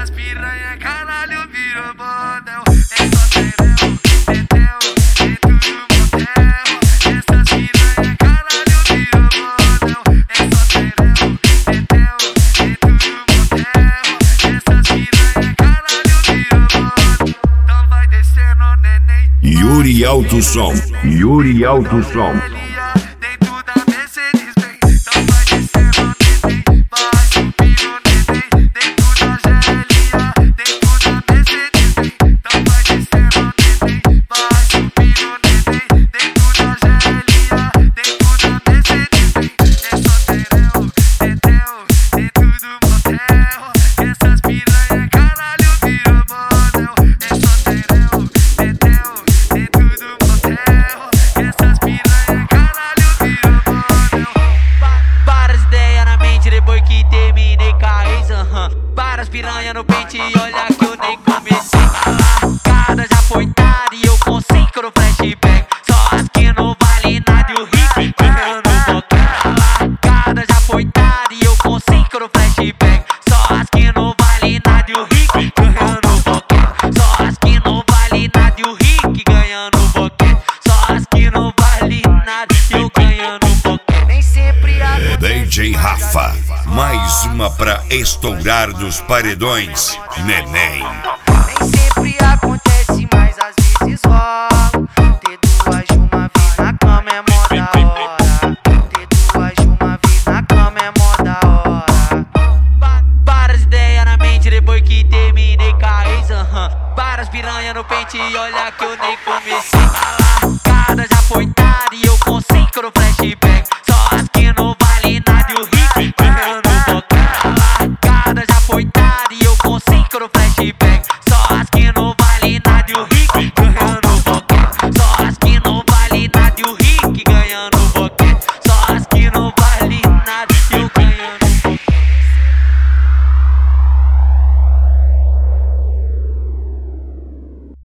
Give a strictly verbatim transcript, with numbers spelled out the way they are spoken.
Essas piranha, caralho, virou bordel. É só terão, tetel, dentro do motel. Essas piranha, caralho, virou bordel. É só terão, tetel, dentro do motel. Essas piranha, caralho, virou bordel. Então vai descendo, neném. Yuri Alto Som, Yuri Alto Som. Dentro da Mercedes Benz. Então vai descendo, neném. Vai subindo, neném. Dentro da G L A, dentro da Mercedes Benz. Então vai descendo, neném. Vai subindo, neném. Dentro da G L A, dentro da Mercedes Benz. É só terão, tetel, dentro do motel. Essas piranha, caralho, virou bordel. É só terão, tetel, dentro do motel. Essas piranha, caralho, virou bordel. Várias ideias na mente depois que terminei com a ex, aham. Várias piranha no pente e olha que eu nem comecei. A largada já foi dada e eu com cinco no flashback. Só as que não vale nada e o Rick ganhando no boquete. A largada já foi dada e eu com cinco no flashback. Só as que não vale nada e o Rick ganhando no boquete. Só as que não vale nada e o Rick ganhando no boquete. Só as que não vale nada e eu ganhando no boquete. Nem sempre a D J Rafa, mais uma pra estourar nos paredões, neném. Nem sempre acontece, mas às vezes rola. Ter duas de uma vez na cama é mó da hora. Ter duas de uma vez na cama é mó da hora. Va- Várias ideias na mente depois que terminei com a ex, aham. Várias piranha no pente e olha que eu nem comecei. A largada já foi dada e eu com cinco no flashback.